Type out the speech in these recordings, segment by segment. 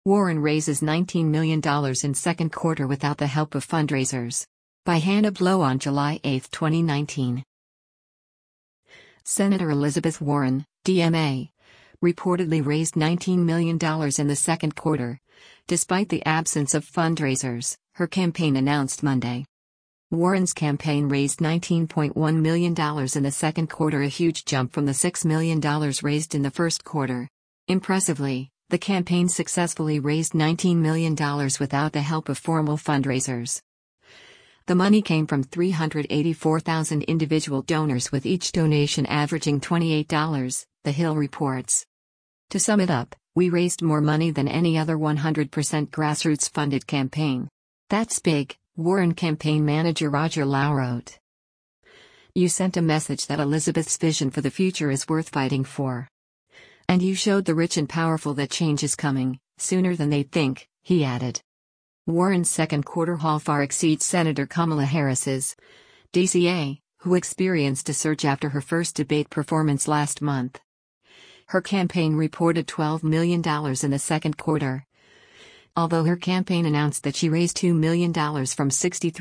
Warren raises $19 million in second quarter without the help of fundraisers. By Hannah Blow on July 8, 2019. Senator Elizabeth Warren, DMA, reportedly raised $19 million in the second quarter, despite the absence of fundraisers, her campaign announced Monday. Warren's campaign raised $19.1 million in the second quarter, a huge jump from the $6 million raised in the first quarter. Impressively, the campaign successfully raised $19 million without the help of formal fundraisers. The money came from 384,000 individual donors, with each donation averaging $28, The Hill reports. To sum it up, we raised more money than any other 100% grassroots-funded campaign. That's big, Warren campaign manager Roger Lau wrote. You sent a message that Elizabeth's vision for the future is worth fighting for. And you showed the rich and powerful that change is coming, sooner than they think, he added. Warren's second quarter haul far exceeds Senator Kamala Harris's, DCA, who experienced a surge after her first debate performance last month. Her campaign reported $12 million in the second quarter. Although her campaign announced that she raised $2 million from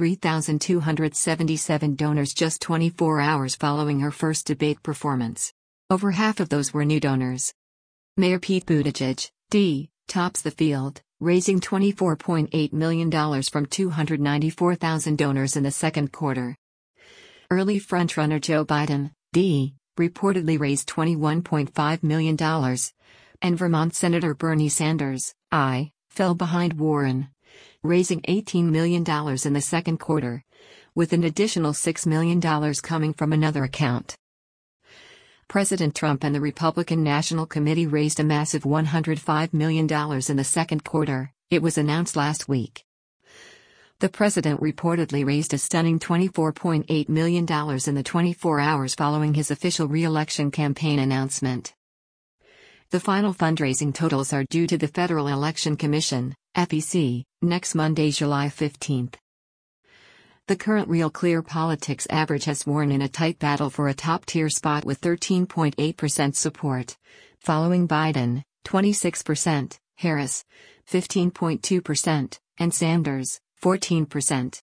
63,277 donors just 24 hours following her first debate performance. Over half of those were new donors. Mayor Pete Buttigieg, D., tops the field, raising $24.8 million from 294,000 donors in the second quarter. Early frontrunner Joe Biden, D., reportedly raised $21.5 million, and Vermont Senator Bernie Sanders, I., fell behind Warren, raising $18 million in the second quarter, with an additional $6 million coming from another account. President Trump and the Republican National Committee raised a massive $105 million in the second quarter, it was announced last week. The president reportedly raised a stunning $24.8 million in the 24 hours following his official re-election campaign announcement. The final fundraising totals are due to the Federal Election Commission, FEC, next Monday, July 15. The current Real Clear Politics average has Warren in a tight battle for a top-tier spot with 13.8% support, following Biden, 26%, Harris, 15.2%, and Sanders, 14%.